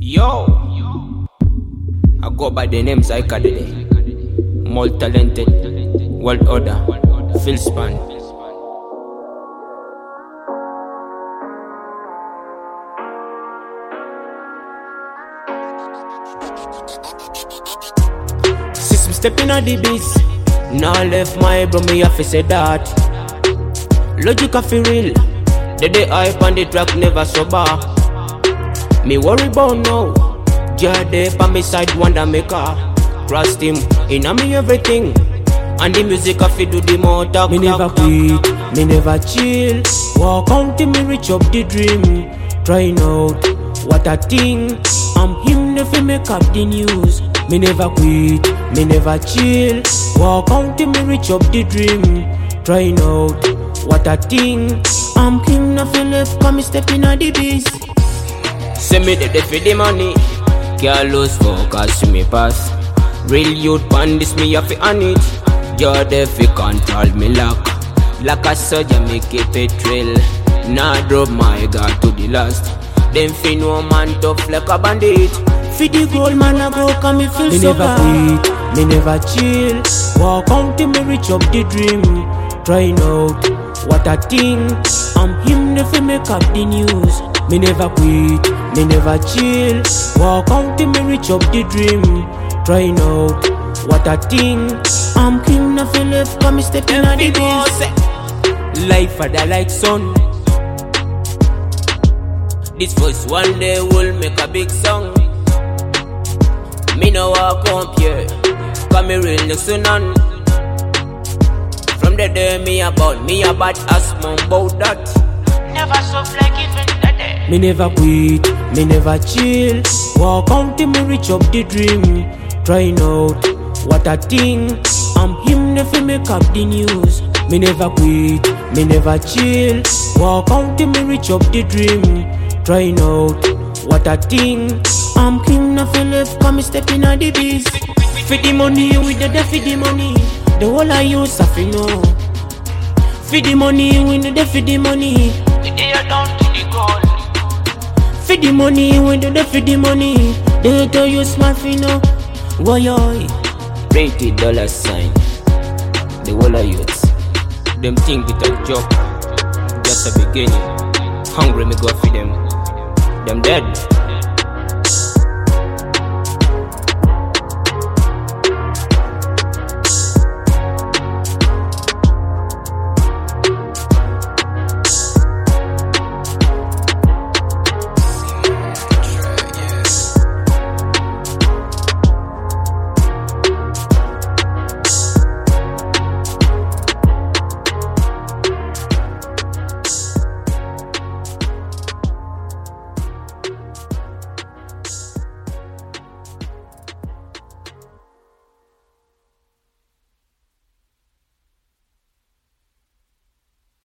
Yo, I go by the name Zyka today. More talented, world order, Phil Span. System stepping on the beats. Now left my bro, me have to say that. Logic of real. The day hype on the track never sober. Me worry about now. Jade by my side, wonder maker. Trust him, in a me everything. And the music I feel do the more talk. Me never quit, me never chill. Walk on till me reach up the dream. Trying out what I think. I'm him if he make up the news. Me never quit, me never chill. Walk on till me reach up the dream. Trying out what I think. I'm king of the left, come me stepping on the beast. Send me the for the money. Can't lose focus, me pass. Real youth bandits, me have to on it. You're deaf, you control me lock. Like a soldier, me keep it drill. Nah drop my guard to the last. Them fi no man tough like a bandit. For the gold man I go, come me feel so bad. Me never quit, me never chill. Walk on till me reach up the dream. Trying out what I think. I'm him if he make up the news. Me never quit, me never chill. Walk on till me reach up the dream. Trying out what I think. I'm king of the left, come me stepping on the beast. Life father like son. This first one day will make a big song. Me no walk up here, cause me real next to none. From the day me about ask mom about that. Never soft like even the day. Me never quit, me never chill. Walk on till me reach up the dream. Trying out what I think. I'm him if he make up the news. Me never quit, me never chill. Walk on till me reach up the dream. Trying out what I think. I'm king of the left, come me stepping on the beast. For the money, with the death for the money. The whole I use, I feel no. For the money, with the death for the money. The day I down to the goal. For the money, with the death for the money. They tell you smart for no. Why oi? $20 The whole of youths. Them think it a joke. Just a beginning. Hungry me go for them. Them dead.